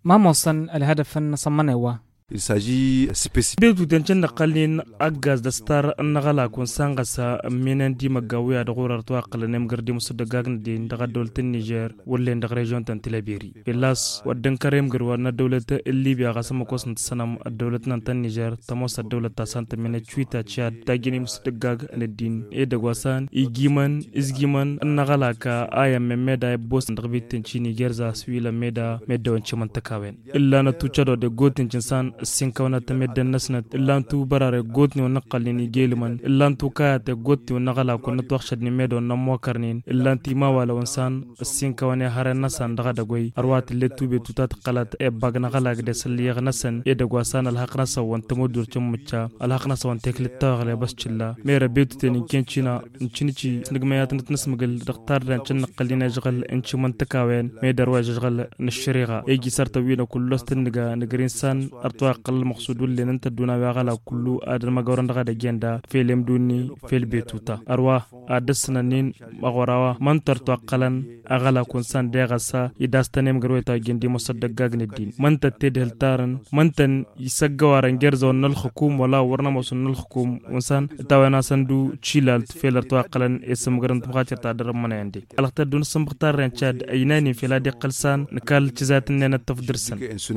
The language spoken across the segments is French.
ما موصل الهدف أن صمنا هو Il s'agit spécifique. Betu tencen qalin agaz da star nagala kun sangasa minen di magawiya da gorar to aqlanem gardi musudda gagn din daga dolten Niger wolle daga region tan Tilaberi. Bilas wadan karem garwa na dawlata Libya qasam ko sant sanam dawlat nan tan Niger tamos dawlat ta sant mena chuita Chad da gini musudda gag na din e da gwasan igiman izgiman nagala ka aya memeda bos daga bitin ci Niger za suila meda wanci man takawen. Illa na tuchado de gotin cinsan sinkawana tameddan nasnat illantu barare gotni wa naqalini gelman illantu kayate gotni wa naqala ko natwaqshad ni medo nammo karnin illanti ma wala wansan sinkawana hara nasan daga dagoy arwat letube tutat qalat e bagna qala gde saliya nasan e dagwasan alhaqna sawan tamudur chumcha alhaqna sawan teklit tagle bas chilla mera betu teni kenchina nchinichi snigmayat natnasmagal daqtar dan chan qalina jgal enchi mantakawen me darwa jgal nashriga e gisarta wina kullu stanniga nigrinsan قل مقصود اللي ننت دونا وغلا كله ادر ما غورن دغه دجندا فيلم دوني فيل بيتوتا اروا ادسنا نين مغوراوا منتر توقلن اغلا كونسان دغسا يداستنم غرويتا جندي مصدق غاغن الدين منت تدهل تارن منتن يسغوارن غيرزون الحكوم ولا ورنا مسن الحكوم وانسان تاونا سندو تشيلال فيلر توقلن اسم غرن تبغاتر تادر مناندي الختر دون سمختار رن تشاد ايناني فيلا دي قلسان نكال تزاتن نتفدرسن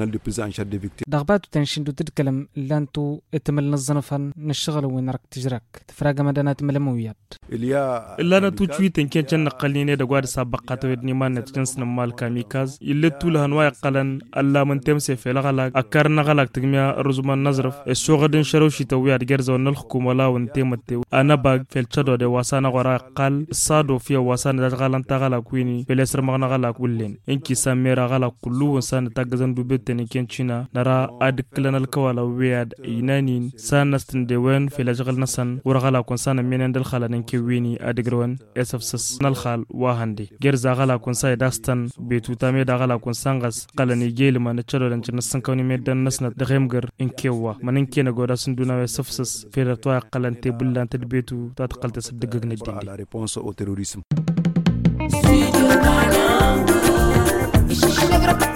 ضغبات تنشندو تتكلم لانتو اتمل نظنفن نشغل وين تجرك تفراغ مدانات ملمويات إلا أنا توجويت إن كان نقليني دقواد سابقات ودني ما نتجنس نمال كاميكاز إلا طولها نوايا قلن ألا من تمسي في لغلاق أكار نغلاق تجميع رزمان نظرف السوغدن شروشي تويات جرزو نلحكم ولا ونتيمتي أنا باق في الشدو دي واسانا غراء قال صادو فيها واسانا دغالان تغلاق ويني في الاسر مغنا غلاق ولين إنكي ساميرا غلاق كلو وانسان تاقزن ببتني كنشينا نرى أدكلنا الكوالا وياد إينانين سانستن ديوان في لجغل نسان ورغلا كونسان مينان دلخالا ننكويني أدقروان اسفسس نالخال واهاندي جرزا غلا كونساي داستان بيتو تامي دا غلا كونسانغس قلني جيل ما نتشلو لنجن نسنكوني ميدان نسنة دغيمغر انكيوا مننكينا غودا سندونا ويسفسس في رتوا قلن تبلان تدبيتو تاتقل تصدقق ندين